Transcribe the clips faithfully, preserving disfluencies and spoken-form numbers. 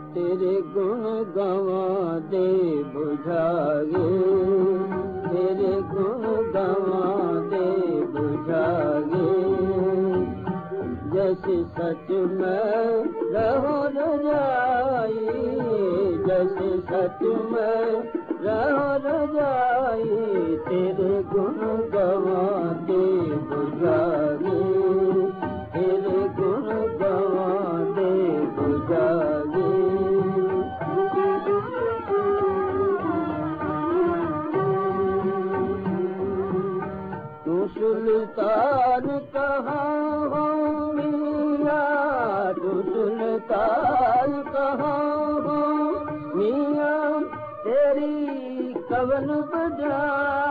तेरे गुण गवा दे बुझागे, तेरे गुण गवा दे बुझागे। जैसे सच में रहो रजाई, जैसे सच में रहो रजाई, तेरे गुण गवा दे बुझागे, तेरे गुण गवा दे बुझागे। तू सुल्तान कहाँ हो मियाँ, तू सुल्तान कहाँ हो मियाँ, तेरी कवन बजाई,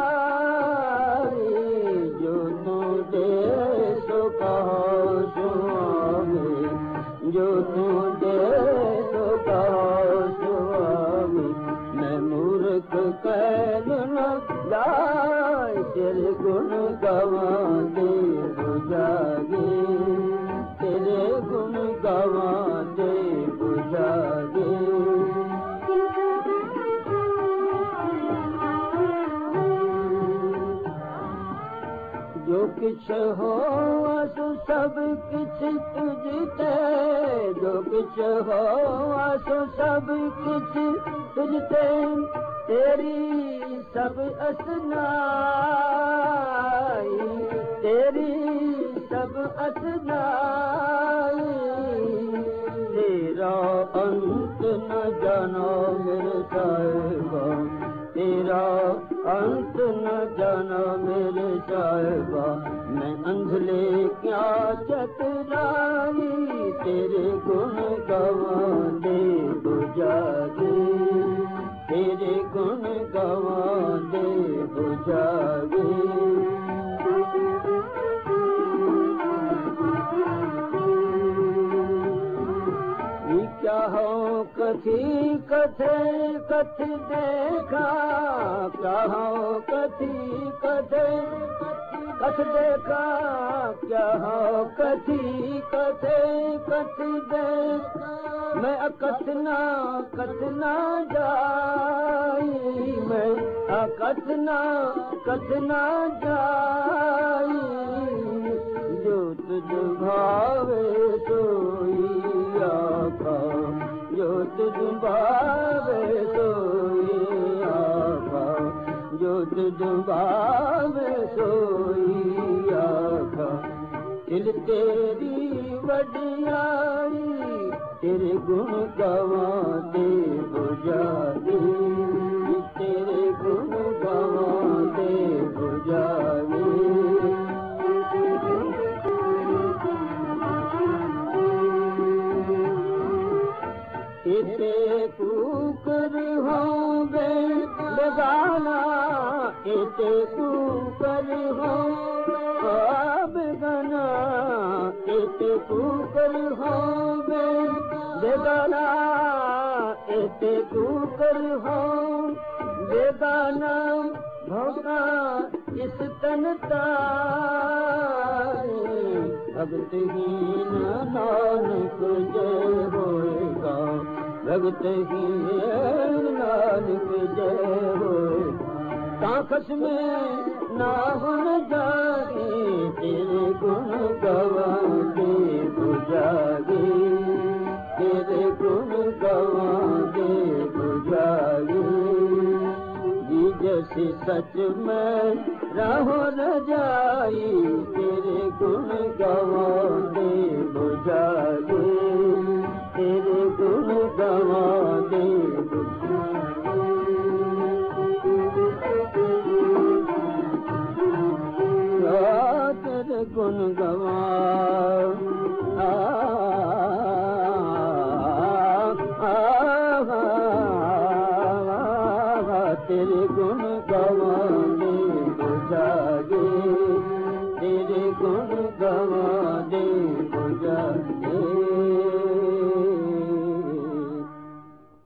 जो तू दे सो कहो सुहावे, जो तू दे सो कहो सुहावे। मैं मूर्ख कैल न जाए, तेरे गुण गवा दे बुझागे, तेरे गुण गवा दे बुझागे। जो किछ हो सो सब किछ तुझते, जो किछ हो सो सब किछ तुझते, तेरी सब असनाई, तेरी सब असनाई। तेरा अंत न जानो मेरे साहिबा, तेरा अंत न जाना मेरे साहिबा। मैं अंधले क्या चतुराई, तेरे गुण गवा दे बुझागे, तेरे गुण गवा दे बुझागे। क्या हो कथी कथे कथ देखा, क्या हो कथी कथे कथ देखा, क्या हो कथी कथे कथ देखा। मैं अकथना कथना जाई, मैं अकथना कथना जाई। जो तुझ भावे सोई आका, जो तुझ भावे सोई आका, जो तुझ भावे सोई आका। दिल तेरी वडियाई, तेरे गुण गवा दे बुझागे, तेरे गुण गवा दे बुझागे। इते कुकर हो बेगाना, इते कुकर हो बेगाना, इते कुकर हो बेगाना, इते कुकर हो बेगाना। भोगा इस तनता भगतहीन नानक जय होएगा, भगतहीन नानक जय होएगा। ताकस में ना होन जागे, तेरे गुण गवा दे बुझागे, तेरे गुण गवा दे बुझागे। जी जैसे सच में रहो रजाई, तेरे गुण गवा दे बुझागे, तेरे गुण गवा दे बुझागे। तेरे गुण गवा आ, आ, आ, आ, तेरे गुण गवा दे बुझागे, तेरे गुण गवा दे